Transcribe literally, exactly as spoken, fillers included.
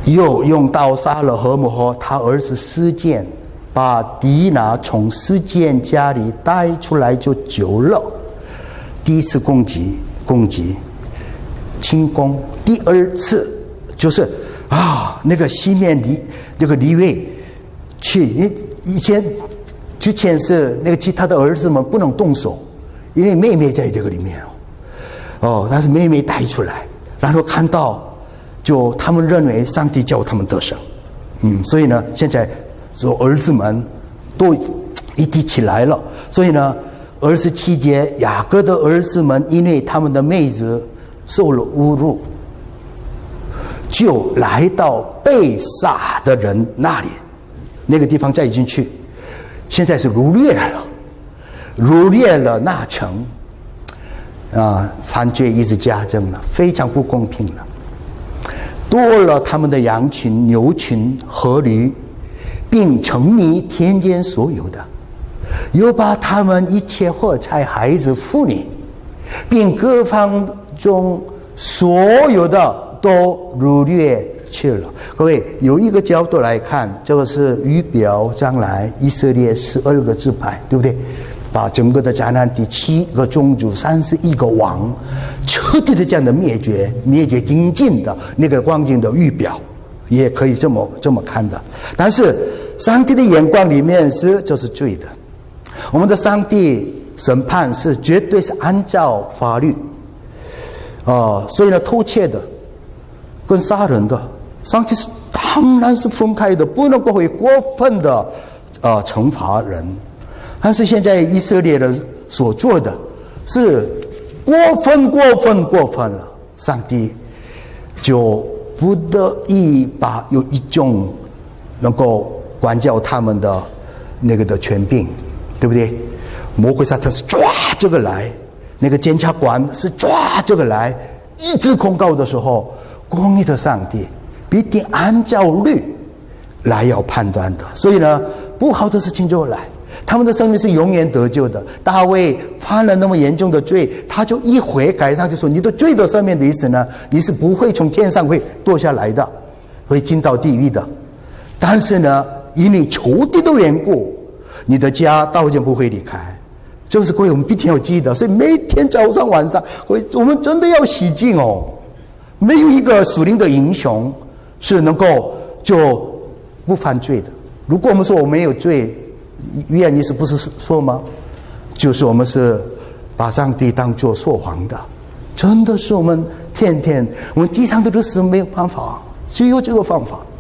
又用刀杀了何摩和他儿子示剑，把迪拿从示剑家里带出来就久了。第一次攻击攻击轻攻，第二次就是啊那个西面离这个利未去，以前之前是那个其他的儿子们不能动手，因为妹妹在这个里面哦，但是妹妹带出来，然后看到。就他们认为上帝叫他们得胜，嗯，所以呢，现在说儿子们都一起起来了，所以呢，二十七节雅各的儿子们因为他们的妹子受了侮辱，就来到被杀的人那里，那个地方再进去，现在是掳掠了，掳掠了那城，啊，犯罪一直加增了，非常不公平了。夺了他们的羊群、牛群和驴，并沉迷天间所有的，又把他们一切货财、孩子、妇女，并各方中所有的都掳掠去了。各位，有一个角度来看，这个是预表将来以色列十二个支派，对不对？把整个的迦南第七个宗族、三十一个王彻底的这样的灭绝、灭绝精尽的那个光景的预表，也可以这么这么看的。但是上帝的眼光里面是这是罪的，我们的上帝审判是绝对是按照法律，啊、呃，所以呢，偷窃的跟杀人的，上帝是当然是分开的，不能够会过分的呃惩罚人。但是现在以色列人所做的是过分过分过分了，上帝就不得已把有一种能够管教他们的那个的权柄，对不对？魔鬼撒旦是抓这个来，那个检察官是抓这个来，一直控告的时候，公义的上帝必定按照律来要判断的。所以呢，不好的事情就来，他们的生命是永远得救的。大卫犯了那么严重的罪，他就一悔改上就说，你的罪的上面的意思呢，你是不会从天上会堕下来的，会进到地狱的。但是呢，因为仇敌的缘故，你的家到永不会离开。这是各位我们必定要记得。所以每天早上晚上，我们真的要洗净哦。没有一个属灵的英雄是能够就不犯罪的。如果我们说我没有罪，约翰一书不是说吗？就是我们是把上帝当作说谎的，真的是我们天天我们地上的事没有办法，只有这个方法。